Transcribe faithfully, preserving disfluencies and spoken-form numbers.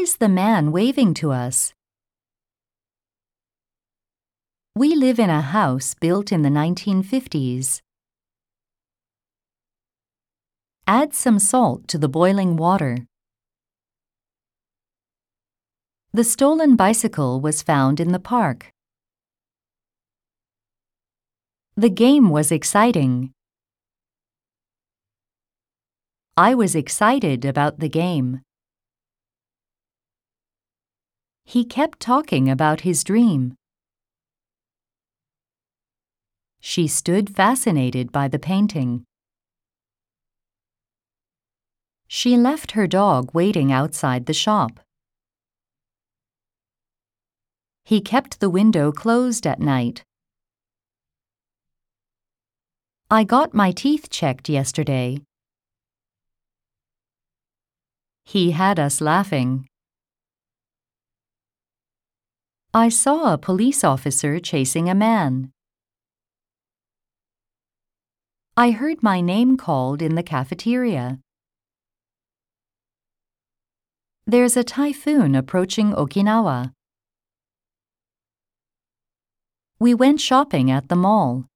is the man waving to us? We live in a house built in the nineteen fifties. Add some salt to the boiling water. The stolen bicycle was found in the park. The game was exciting. I was excited about the game. He kept talking about his dream. She stood fascinated by the painting. She left her dog waiting outside the shop. He kept the window closed at night. I got my teeth checked yesterday. He had us laughing. I saw a police officer chasing a man. I heard my name called in the cafeteria. There's a typhoon approaching Okinawa. We went shopping at the mall.